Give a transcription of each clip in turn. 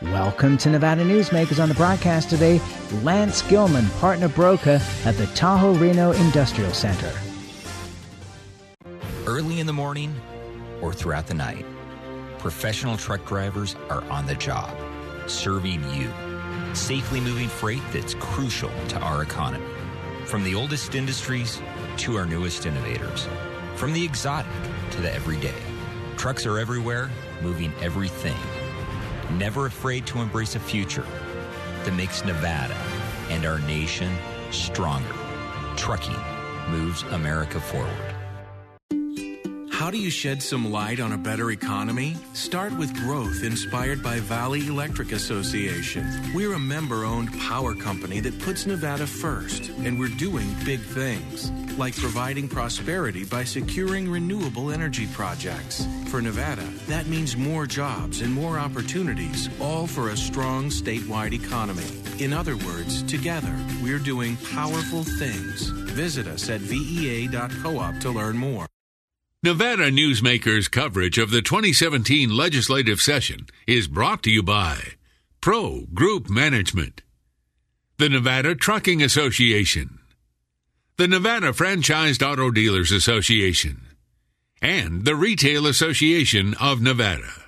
Welcome to Nevada Newsmakers. On the broadcast today, Lance Gilman, partner broker at the Tahoe Reno Industrial Center. Early in the morning or throughout the night, professional truck drivers are on the job, serving you, safely moving freight that's crucial to our economy. From the oldest industries to our newest innovators, from the exotic to the everyday, trucks are everywhere, moving everything. Never afraid to embrace a future that makes Nevada and our nation stronger. Trucking moves America forward. How do you shed some light on a better economy? Start with growth inspired by Valley Electric Association. We're a member-owned power company that puts Nevada first, and we're doing big things, like providing prosperity by securing renewable energy projects. For Nevada, that means more jobs and more opportunities, all for a strong statewide economy. In other words, together, we're doing powerful things. Visit us at vea.coop to learn more. Nevada Newsmakers coverage of the 2017 legislative session is brought to you by Pro Group Management, the Nevada Trucking Association, the Nevada Franchised Auto Dealers Association, and the Retail Association of Nevada.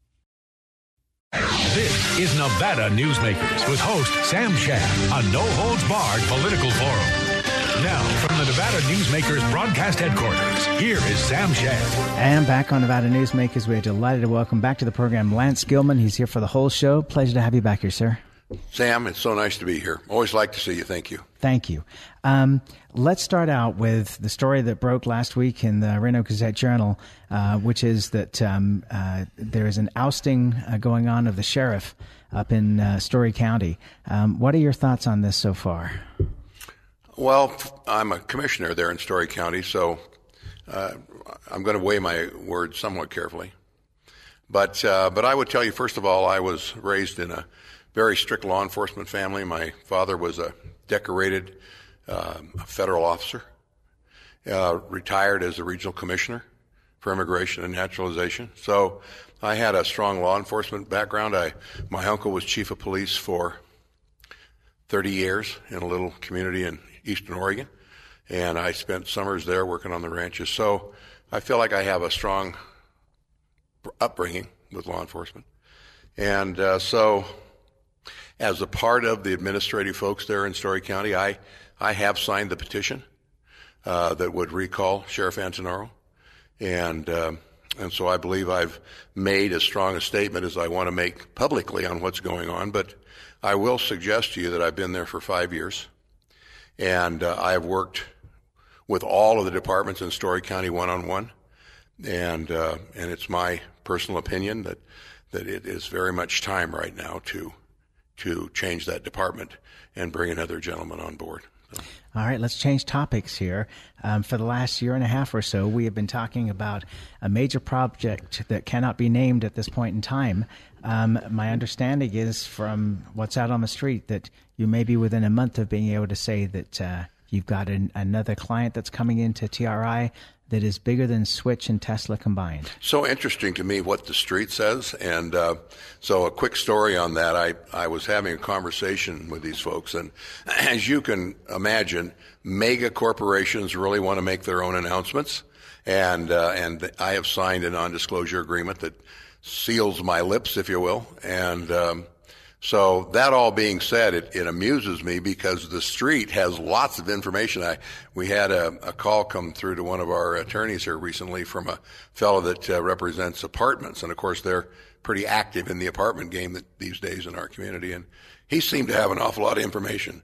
This is Nevada Newsmakers with host Sam Shad, a no-holds-barred political forum. Now, from the Nevada Newsmakers broadcast headquarters, here is Sam Shad. And back on Nevada Newsmakers, we're delighted to welcome back to the program Lance Gilman. He's here for the whole show. Pleasure to have you back here, sir. Sam, it's so nice to be here. Always like to see you. Thank you. Thank you. Let's start out with the story that broke last week in the Reno Gazette-Journal, which is that there is an ousting going on of the sheriff up in Story County. What are your thoughts on this so far? Well, I'm a commissioner there in Story County, so I'm going to weigh my words somewhat carefully. But I would tell you, first of all, I was raised in a very strict law enforcement family. My father was a decorated federal officer, retired as a regional commissioner for immigration and naturalization. So I had a strong law enforcement background. My uncle was chief of police for 30 years in a little community in Eastern Oregon, and I spent summers there working on the ranches. So I feel like I have a strong upbringing with law enforcement. And so as a part of the administrative folks there in Story County, I have signed the petition that would recall Sheriff Antonoro. And so I believe I've made as strong a statement as I want to make publicly on what's going on. But I will suggest to you that I've been there for 5 years. And I have worked with all of the departments in Story County one-on-one, and it's my personal opinion that it is very much time right now to change that department and bring another gentleman on board. So. All right, let's change topics here. For the last year and a half or so, we have been talking about a major project that cannot be named at this point in time. My understanding is from what's out on the street that you may be within a month of being able to say that you've got another client that's coming into TRI that is bigger than Switch and Tesla combined. So interesting to me what the street says. And so a quick story on that. I was having a conversation with these folks, and as you can imagine, mega corporations really want to make their own announcements. And I have signed a non-disclosure agreement that seals my lips, if you will. And so that all being said, it amuses me because the street has lots of information. We had a call come through to one of our attorneys here recently from a fellow that represents apartments. And of course, they're pretty active in the apartment game these days in our community. And he seemed to have an awful lot of information.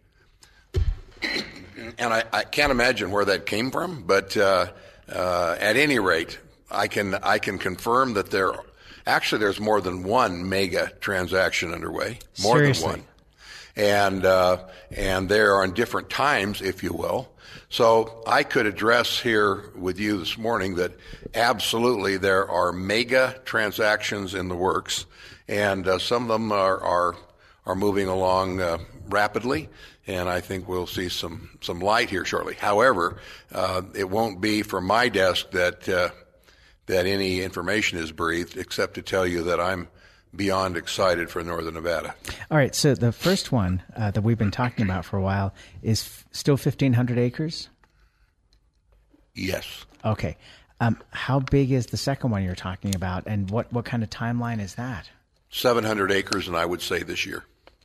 And I can't imagine where that came from. But at any rate, I can confirm that there's more than one mega transaction underway. More Seriously? Than one. And they are on different times, if you will. So I could address here with you this morning that absolutely there are mega transactions in the works, and some of them are moving along rapidly, and I think we'll see some light here shortly. However, it won't be from my desk that any information is breathed, except to tell you that I'm beyond excited for Northern Nevada. All right, so the first one that we've been talking about for a while is still 1,500 acres? Yes. Okay. How big is the second one you're talking about, and what kind of timeline is that? 700 acres, and I would say this year.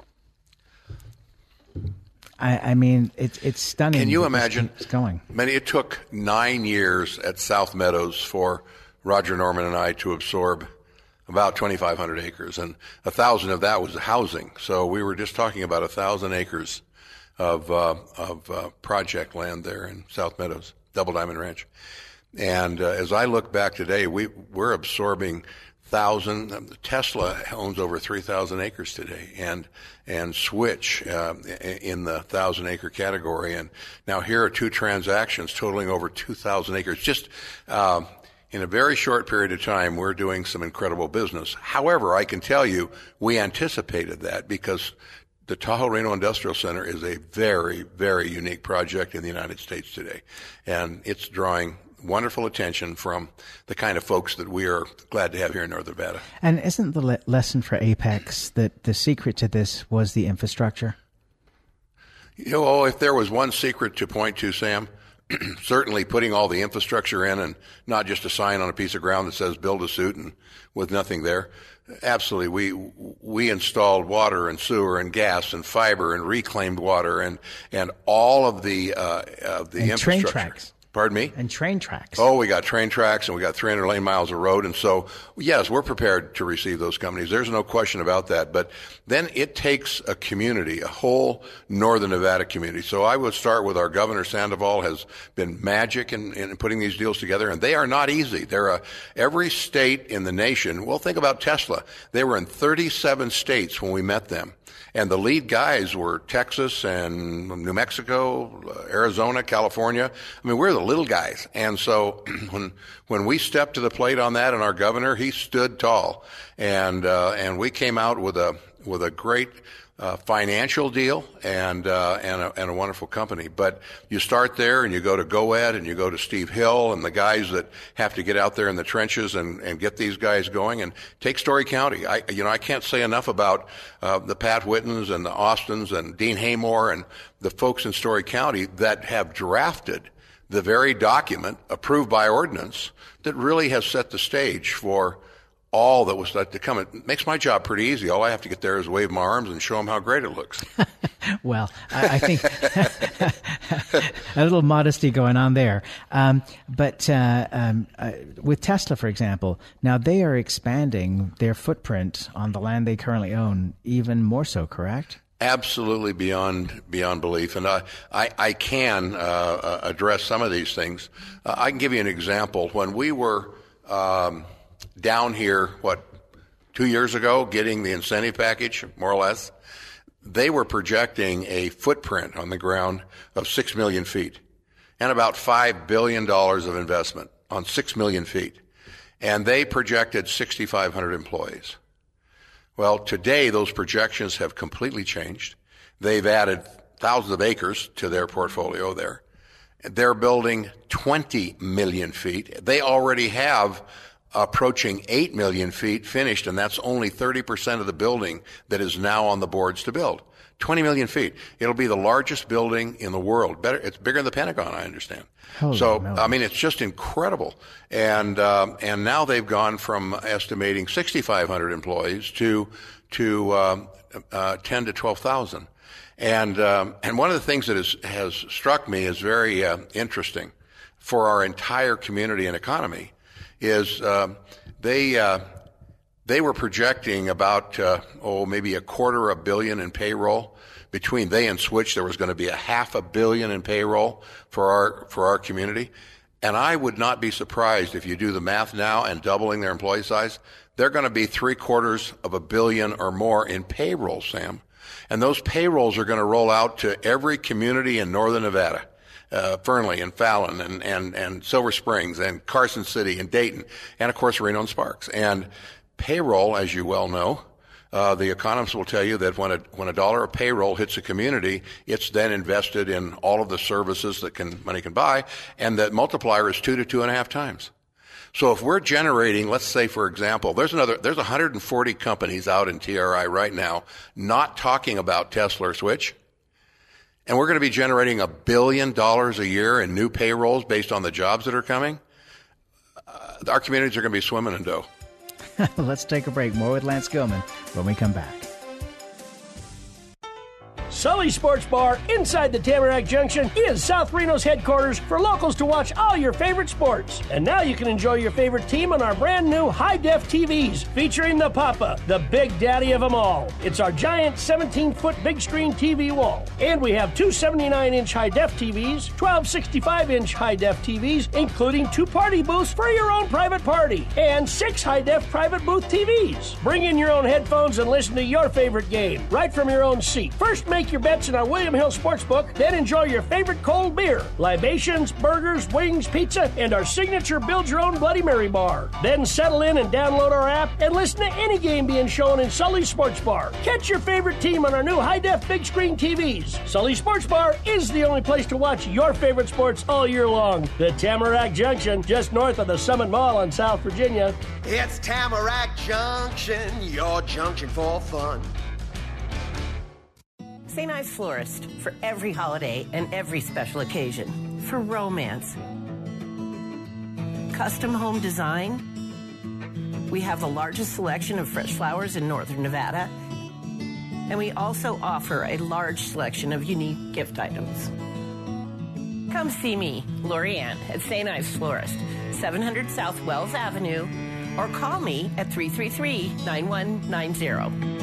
I mean, it's stunning. Can you imagine? It's going. It took 9 years at South Meadows for Roger Norman and I to absorb about 2,500 acres, and 1,000 of that was housing. So we were just talking about 1,000 acres of project land there in South Meadows, Double Diamond Ranch. And as I look back today, we're absorbing 1,000. Tesla owns over 3,000 acres today, and Switch in the 1,000-acre category. And now here are two transactions totaling over 2,000 acres. Just in a very short period of time, we're doing some incredible business. However, I can tell you we anticipated that because the Tahoe Reno Industrial Center is a very, very unique project in the United States today, and it's drawing wonderful attention from the kind of folks that we are glad to have here in Northern Nevada. And isn't the lesson for Apex that the secret to this was the infrastructure? If there was one secret to point to, Sam, certainly putting all the infrastructure in and not just a sign on a piece of ground that says build a suit and with nothing there. Absolutely. We installed water and sewer and gas and fiber and reclaimed water and all of the infrastructure. Train tracks. Pardon me? And train tracks. Oh, we got train tracks and we got 300 lane miles of road. And so, yes, we're prepared to receive those companies. There's no question about that. But then it takes a community, a whole Northern Nevada community. So I would start with our Governor Sandoval has been magic in putting these deals together. And they are not easy. Every state in the nation, well, think about Tesla. They were in 37 states when we met them. And the lead guys were Texas and New Mexico, Arizona, California. I mean, we're the little guys. And so when we stepped to the plate on that, and our governor, he stood tall. And we came out with a great financial deal and a wonderful company. But you start there and you go to GoEd and you go to Steve Hill and the guys that have to get out there in the trenches and get these guys going. And take Story County. I can't say enough about the Pat Whittens and the Austins and Dean Haymore and the folks in Story County that have drafted the very document approved by ordinance that really has set the stage for all that was to come. It makes my job pretty easy. All I have to get there is wave my arms and show them how great it looks. Well, I think a little modesty going on there. But with Tesla, for example, now they are expanding their footprint on the land they currently own even more so, correct? Absolutely beyond belief. And I can address some of these things. I can give you an example. When we were down here, 2 years ago, getting the incentive package, more or less, they were projecting a footprint on the ground of 6 million feet and about $5 billion of investment on 6 million feet. And they projected 6,500 employees. Well, today those projections have completely changed. They've added thousands of acres to their portfolio there. They're building 20 million feet. They already have approaching 8 million feet finished, and that's only 30% of the building that is now on the boards to build. 20 million feet. It'll be the largest building in the world. It's bigger than the Pentagon, I understand. I mean, it's just incredible. And now they've gone from estimating 6,500 employees to 10 to 12,000. And one of the things that has struck me as very interesting for our entire community and economy is they were projecting about maybe $250 million in payroll. Between they and Switch, there was going to be $500 million in payroll for our community. And I would not be surprised if you do the math now and doubling their employee size, they're going to be $750 million or more in payroll, Sam. And those payrolls are going to roll out to every community in Northern Nevada. Fernley and Fallon and Silver Springs and Carson City and Dayton and, of course, Reno and Sparks. And payroll, as you well know, the economists will tell you that when a dollar of payroll hits a community, it's then invested in all of the services that money can buy, and that multiplier is 2 to 2.5 times. So if we're generating, let's say, for example, there's 140 companies out in TRI right now not talking about Tesla or Switch, and we're going to be generating $1 billion a year in new payrolls based on the jobs that are coming. Our communities are going to be swimming in dough. Let's take a break. More with Lance Gilman when we come back. Sully Sports Bar inside the Tamarack Junction is South Reno's headquarters for locals to watch all your favorite sports. And now you can enjoy your favorite team on our brand new high-def TVs featuring the Papa, the big daddy of them all. It's our giant 17-foot big screen TV wall. And we have two 79-inch high-def TVs, 12 65-inch high-def TVs, including 2 party booths for your own private party, and 6 high-def private booth TVs. Bring in your own headphones and listen to your favorite game right from your own seat. First, make your bets in our William Hill Sportsbook, then enjoy your favorite cold beer, libations, burgers, wings, pizza, and our signature build-your-own Bloody Mary bar. Then settle in and download our app and listen to any game being shown in Sully's Sports Bar. Catch your favorite team on our new high-def big screen TVs. Sully Sports Bar is the only place to watch your favorite sports all year long. The Tamarack Junction, just north of the Summit Mall in South Virginia. It's Tamarack Junction, your junction for fun. St. Ives Florist, for every holiday and every special occasion. For romance. Custom home design. We have the largest selection of fresh flowers in northern Nevada. And we also offer a large selection of unique gift items. Come see me, Lorianne, at St. Ives Florist, 700 South Wells Avenue, or call me at 333-9190.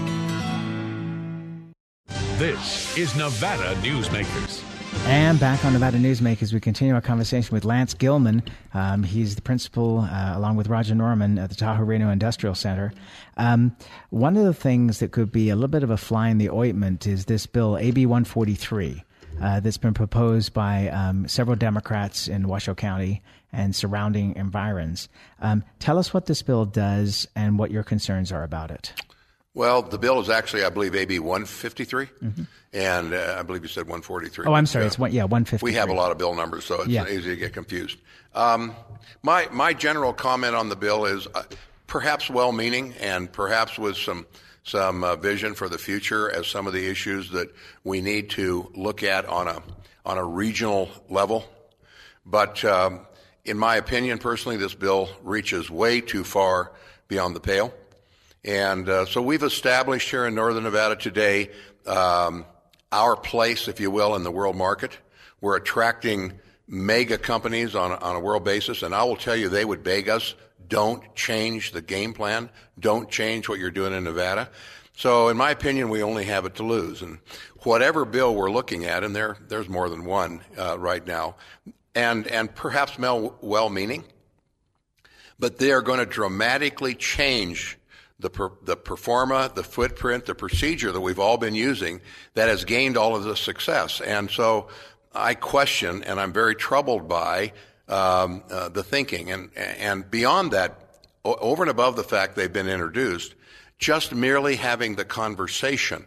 This is Nevada Newsmakers. And back on Nevada Newsmakers, we continue our conversation with Lance Gilman. He's the principal, along with Roger Norman, at the Tahoe Reno Industrial Center. One of the things that could be a little bit of a fly in the ointment is this bill, AB 143, that's been proposed by several Democrats in Washoe County and surrounding environs. Tell us what this bill does and what your concerns are about it. Well, the bill is actually, I believe, AB 153, and I believe you said 143. Oh, I'm sorry. It's 153. We have a lot of bill numbers, so it's easy to get confused. My general comment on the bill is perhaps well-meaning and perhaps with some vision for the future as some of the issues that we need to look at on a regional level. But in my opinion, personally, this bill reaches way too far beyond the pale. And so we've established here in Northern Nevada today our place, if you will, in the world market. We're attracting mega companies on a world basis, and I will tell you they would beg us, don't change the game plan, don't change what you're doing in Nevada. So in my opinion, we only have it to lose. And whatever bill we're looking at, and there's more than one right now, and perhaps well-meaning, but they are going to dramatically change the performa, the footprint, the procedure that we've all been using that has gained all of this success. And so I question, and I'm very troubled by the thinking. And beyond that, over and above the fact they've been introduced, just merely having the conversation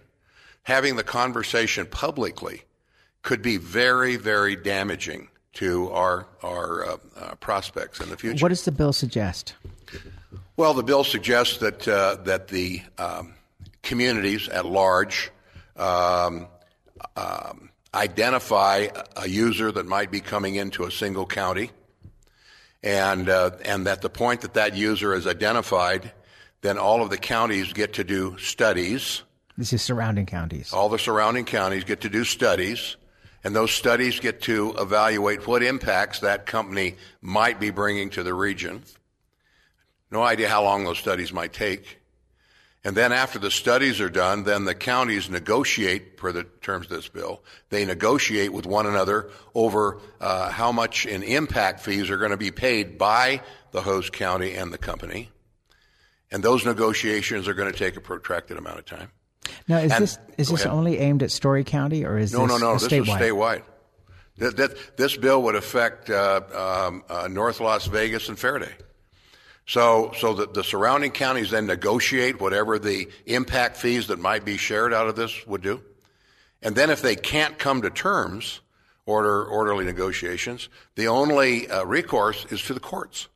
publicly could be very, very damaging to our prospects in the future. What does the bill suggest? Well, the bill suggests that the communities at large identify a user that might be coming into a single county, and that the point that user is identified, then all of the counties get to do studies. This is surrounding counties. All the surrounding counties get to do studies, and those studies get to evaluate what impacts that company might be bringing to the region. No idea how long those studies might take. And then after the studies are done, then the counties negotiate, per the terms of this bill, they negotiate with one another over how much in impact fees are going to be paid by the host county and the company. And those negotiations are going to take a protracted amount of time. Now, is this only aimed at Story County, or is No. This is statewide? This bill would affect North Las Vegas and Faraday. So that the surrounding counties then negotiate whatever the impact fees that might be shared out of this would do. And then if they can't come to terms, orderly negotiations, the only recourse is to the courts,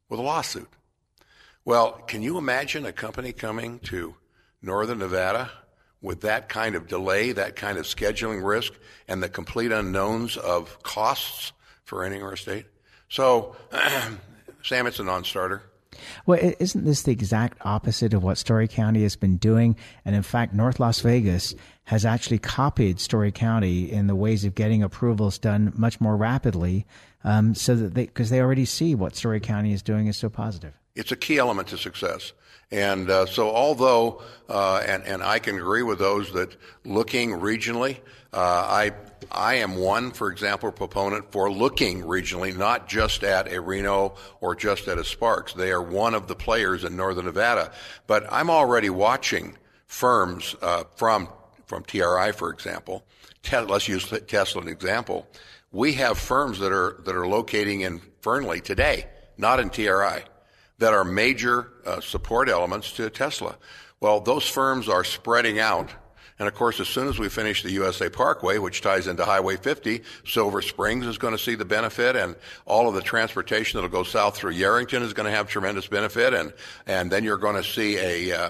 with a lawsuit. Well, can you imagine a company coming to northern Nevada with that kind of delay, that kind of scheduling risk, and the complete unknowns of costs for entering our state? So, Sam, it's a non-starter. Well, isn't this the exact opposite of what Story County has been doing? And in fact, North Las Vegas has actually copied Story County in the ways of getting approvals done much more rapidly, so that because they already see what Story County is doing is so positive. It's a key element to success. And so although, and I can agree with those that looking regionally, I am one, for example, proponent for looking regionally, not just at a Reno or just at a Sparks. They are one of the players in northern Nevada. But I'm already watching firms from TRI, for example. Let's use Tesla as an example. We have firms that are locating in Fernley today, not in TRI, that are major support elements to Tesla. Well, those firms are spreading out. And of course, as soon as we finish the USA Parkway, which ties into Highway 50, Silver Springs is going to see the benefit, and all of the transportation that'll go south through Yerington is going to have tremendous benefit, and then you're going to see a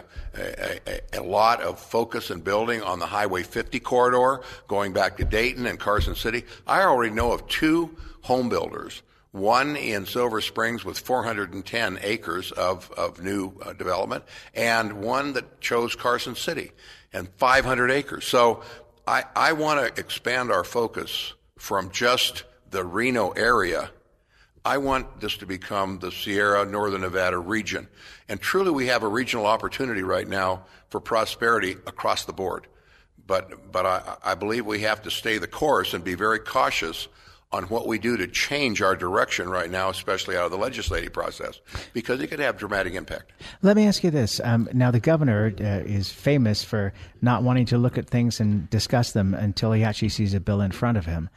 lot of focus and building on the Highway 50 corridor, going back to Dayton and Carson City. I already know of 2 home builders, one in Silver Springs with 410 acres of new development, and one that chose Carson City and 500 acres. So I want to expand our focus from just the Reno area. I want this to become the Sierra Northern Nevada region. And truly we have a regional opportunity right now for prosperity across the board. But I believe we have to stay the course and be very cautious on what we do to change our direction right now, especially out of the legislative process, because it could have dramatic impact. Let me ask you this. Now, the governor is famous for not wanting to look at things and discuss them until he actually sees a bill in front of him.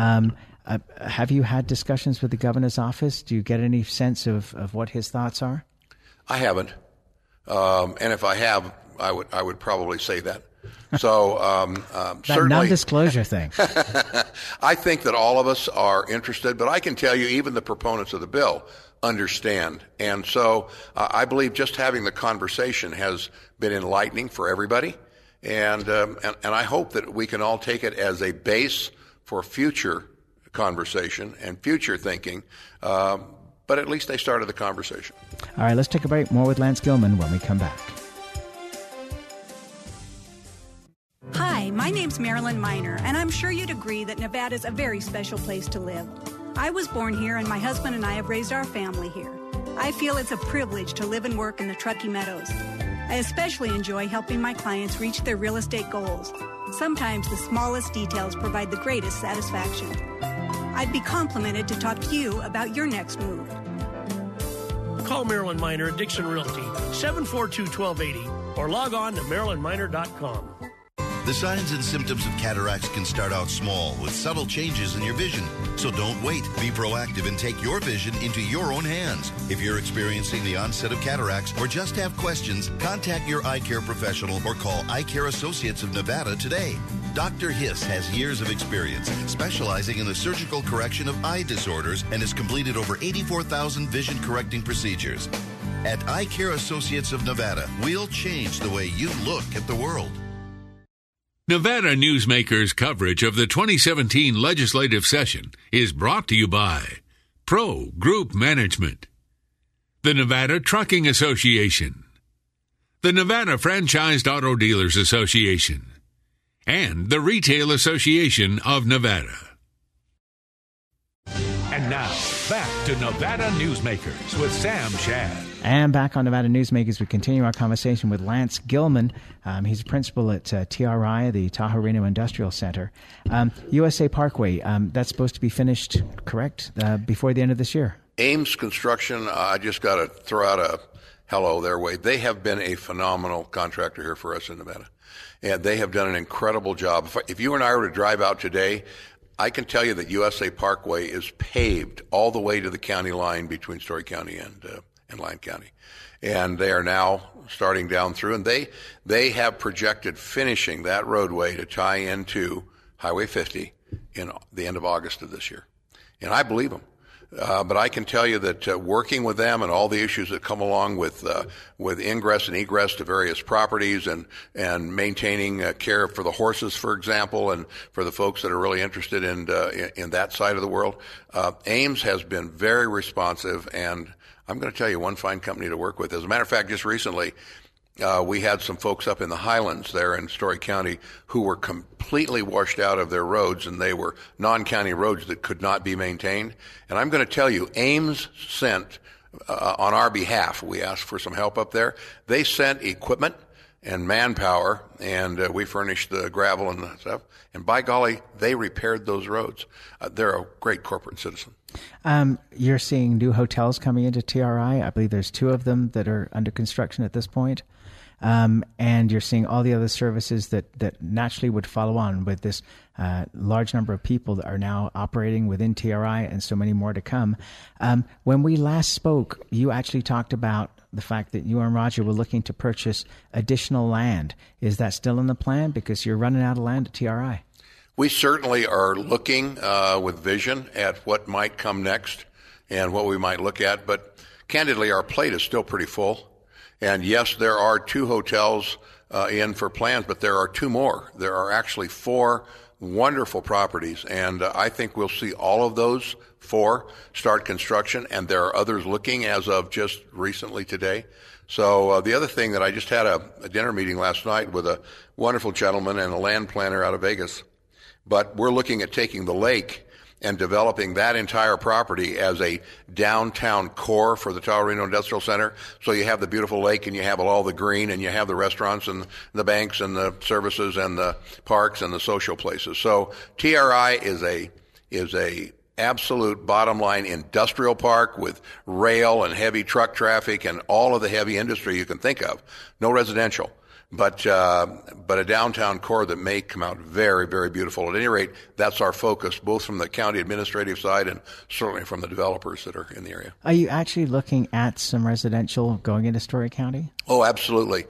Have you had discussions with the governor's office? Do you get any sense of what his thoughts are? I haven't. And if I have, I would probably say that. So that certainly, non-disclosure thing. I think that all of us are interested, but I can tell you even the proponents of the bill understand. And so I believe just having the conversation has been enlightening for everybody. And I hope that we can all take it as a base for future conversation and future thinking. But at least they started the conversation. All right, let's take a break. More with Lance Gilman when we come back. Hi, my name's Marilyn Miner, and I'm sure you'd agree that Nevada's a very special place to live. I was born here, and my husband and I have raised our family here. I feel it's a privilege to live and work in the Truckee Meadows. I especially enjoy helping my clients reach their real estate goals. Sometimes the smallest details provide the greatest satisfaction. I'd be complimented to talk to you about your next move. Call Marilyn Miner at Dixon Realty, 742-1280, or log on to marilynminer.com. The signs and symptoms of cataracts can start out small with subtle changes in your vision. So don't wait. Be proactive and take your vision into your own hands. If you're experiencing the onset of cataracts or just have questions, contact your eye care professional or call Eye Care Associates of Nevada today. Dr. Hiss has years of experience specializing in the surgical correction of eye disorders and has completed over 84,000 vision correcting procedures. At Eye Care Associates of Nevada, we'll change the way you look at the world. Nevada Newsmakers coverage of the 2017 legislative session is brought to you by Pro Group Management, the Nevada Trucking Association, the Nevada Franchised Auto Dealers Association, and the Retail Association of Nevada. And now, back to Nevada Newsmakers with Sam Shad. And back on Nevada Newsmakers, we continue our conversation with Lance Gilman. He's a principal at TRI, the Tahoe Reno Industrial Center. USA Parkway, that's supposed to be finished, correct, before the end of this year? Ames Construction, I just got to throw out a hello their way. They have been a phenomenal contractor here for us in Nevada. And they have done an incredible job. If you and I were to drive out today, I can tell you that USA Parkway is paved all the way to the county line between Story County and Lyon County. And they are now starting down through, and they have projected finishing that roadway to tie into Highway 50 in the end of August of this year. And I believe them. But I can tell you that working with them and all the issues that come along with ingress and egress to various properties and maintaining care for the horses, for example, and for the folks that are really interested in that side of the world, Ames has been very responsive, and I'm going to tell you one fine company to work with. As a matter of fact, just recently, we had some folks up in the Highlands there in Story County who were completely washed out of their roads, and they were non-county roads that could not be maintained. And I'm going to tell you, Ames sent, on our behalf, we asked for some help up there. They sent equipment and manpower, and we furnished the gravel and the stuff. And by golly, they repaired those roads. They're a great corporate citizen. You're seeing new hotels coming into TRI. I believe there's 2 of them that are under construction at this point. And you're seeing all the other services that naturally would follow on with this large number of people that are now operating within TRI, and so many more to come. When we last spoke, you actually talked about the fact that you and Roger were looking to purchase additional land. Is that still in the plan? Because you're running out of land at TRI. We certainly are looking with vision at what might come next and what we might look at, but candidly, our plate is still pretty full. And yes, there are 2 hotels in for plans, but there are 2 more. There are actually 4 wonderful properties, and I think we'll see all of those 4 start construction, and there are others looking as of just recently today. So the other thing that I just had a dinner meeting last night with a wonderful gentleman and a land planner out of Vegas, but we're looking at taking the lake and developing that entire property as a downtown core for the Tahoe Reno Industrial Center. So you have the beautiful lake, and you have all the green, and you have the restaurants and the banks and the services and the parks and the social places. So TRI is a absolute bottom line industrial park with rail and heavy truck traffic and all of the heavy industry you can think of. No residential. But a downtown core that may come out very, very beautiful. At any rate, that's our focus, both from the county administrative side and certainly from the developers that are in the area. Are you actually looking at some residential going into Story County? Oh, absolutely.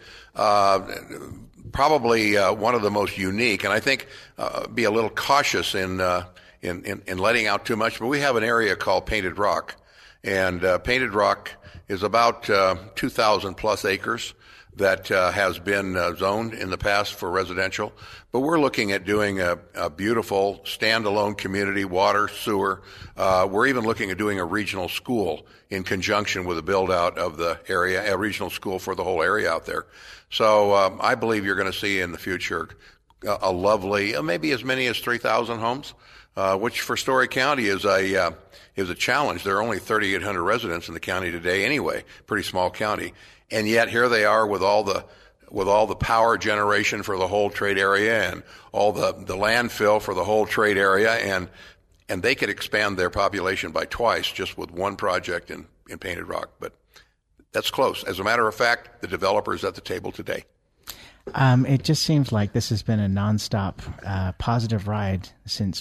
Probably one of the most unique, and I think be a little cautious in letting out too much. But we have an area called Painted Rock, and Painted Rock is about 2,000 plus acres that has been zoned in the past for residential. But we're looking at doing a beautiful standalone community, water, sewer. We're even looking at doing a regional school in conjunction with a build-out of the area, a regional school for the whole area out there. So I believe you're going to see in the future a lovely, maybe as many as 3,000 homes, which for Story County is a challenge. There are only 3,800 residents in the county today anyway, pretty small county. And yet here they are with all the power generation for the whole trade area and all the landfill for the whole trade area, and they could expand their population by twice just with one project in Painted Rock. But that's close. As a matter of fact, the developer is at the table today. It just seems like this has been a nonstop positive ride since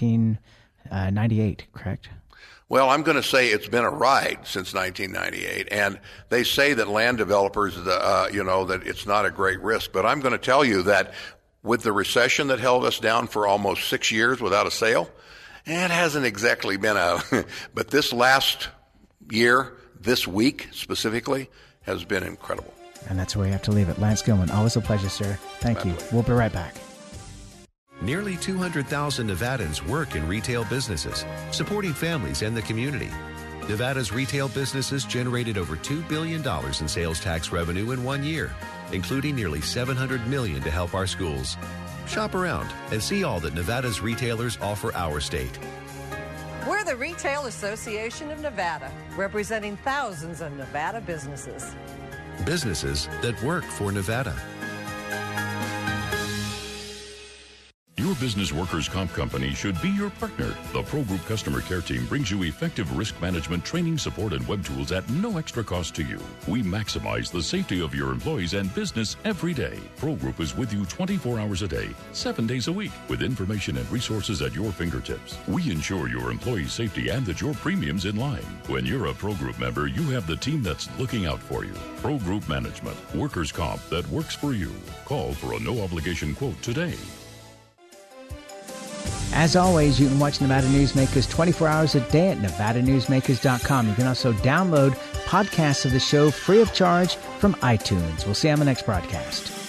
1998, correct? Well, I'm going to say it's been a ride since 1998, and they say that land developers, that it's not a great risk. But I'm going to tell you that with the recession that held us down for almost 6 years without a sale, it hasn't exactly been but this last year, this week specifically, has been incredible. And that's where we have to leave it. Lance Gilman, always a pleasure, sir. Thank you. We'll be right back. Nearly 200,000 Nevadans work in retail businesses, supporting families and the community. Nevada's retail businesses generated over $2 billion in sales tax revenue in 1 year, including nearly $700 million to help our schools. Shop around and see all that Nevada's retailers offer our state. We're the Retail Association of Nevada, representing thousands of Nevada businesses. Businesses that work for Nevada. Your business workers' comp company should be your partner. The Pro Group Customer Care Team brings you effective risk management, training, support, and web tools at no extra cost to you. We maximize the safety of your employees and business every day. Pro Group is with you 24 hours a day, 7 days a week, with information and resources at your fingertips. We ensure your employees' safety and that your premium's in line. When you're a Pro Group member, you have the team that's looking out for you. Pro Group Management, workers' comp that works for you. Call for a no-obligation quote today. As always, you can watch Nevada Newsmakers 24 hours a day at NevadaNewsmakers.com. You can also download podcasts of the show free of charge from iTunes. We'll see you on the next broadcast.